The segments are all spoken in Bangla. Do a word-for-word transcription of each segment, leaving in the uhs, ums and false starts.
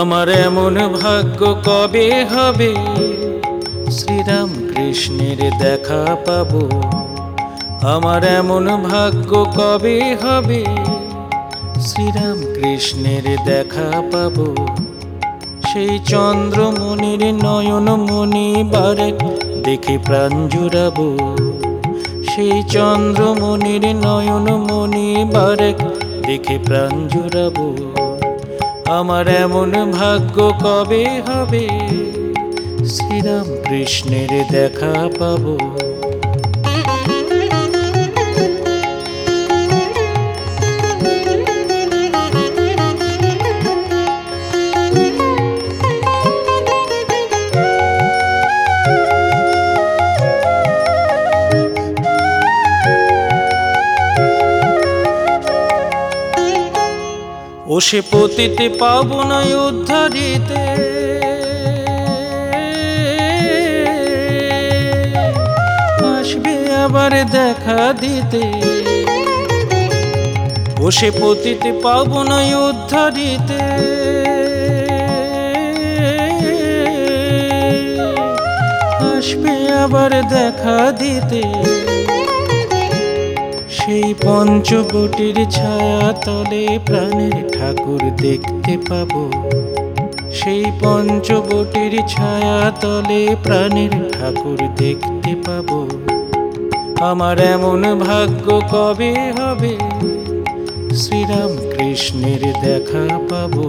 আমার এমন ভাগ্য কবে হবে শ্রীরাম কৃষ্ণের দেখা পাবো। আমার এমন ভাগ্য কবে হবে শ্রীরাম কৃষ্ণের দেখা পাবো। সেই চন্দ্রমণির নয়ন মণি বারেক দেখে প্রাণ জুড়াবো। সেই চন্দ্রমণির নয়ন মণি বারেক দেখে প্রাণ জুড়াবো। আমার এমন ভাগ্য কবে হবে শ্রীরাম কৃষ্ণের দেখা পাবো। ও সে পতিতে পাবনায় উদ্ধারিতে আসবে আবার দেখা দিতে। ও সে পতিতে পাবনায় উদ্ধারিতে আসবে আবার দেখা দিতে। সেই পঞ্চবটির ছায়া তলে প্রাণের ঠাকুর দেখতে পাবো। সেই পঞ্চবটির ছায়া তলে প্রাণের ঠাকুর দেখতে পাবো। আমার এমন ভাগ্য কবে হবে শ্রীরাম কৃষ্ণের দেখা পাবো।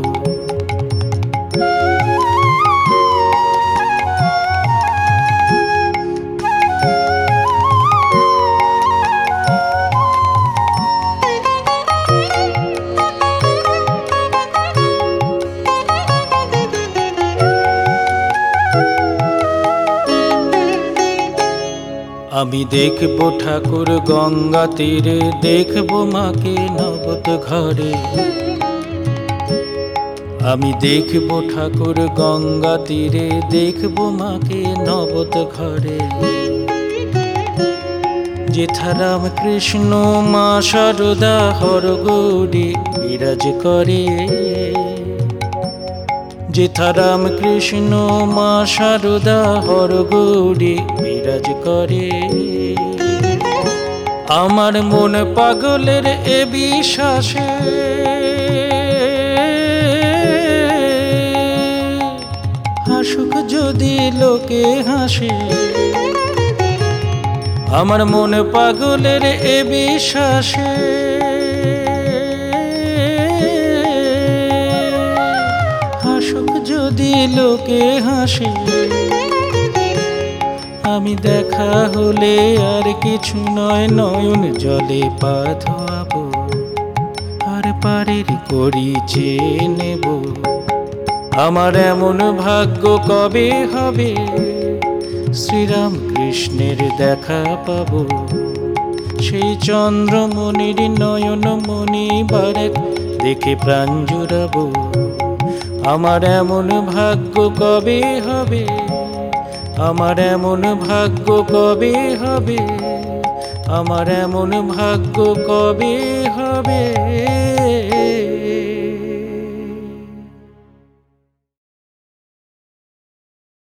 আমি দেখব ঠাকুর গঙ্গা তীরে, দেখব মাকে নবত ঘরে। আমি দেখব ঠাকুর গঙ্গা তীরে, দেখব মাকে নবত ঘরে। যেথারাম কৃষ্ণ মা শারদা হর গৌরী বিরাজ করে। যেথারাম কৃষ্ণ মা শারদা হর গৌরী বিরাজ করে। আমার মন পাগলের এ বিশ্বাসে হাসুক যদি লোকে হাসে। আমার মন পাগলের এ বিশ্বাসে হাসুক যদি লোকে হাসে। আমি দেখা হলে আর কিছু নয়, নয়ন জলে পা ধোয়াবো আর পারের করি চেয়ে নেব। আমার এমন ভাগ্য কবে হবে শ্রীরাম কৃষ্ণের দেখা পাবো। সেই চন্দ্রমণির নয়ন মণি বারেক দেখে প্রাণ জুড়াবো। আমার এমন ভাগ্য কবে হবে, আমার এমন ভাগ্য কবে হবে, আমার এমন ভাগ্য কবে হবে।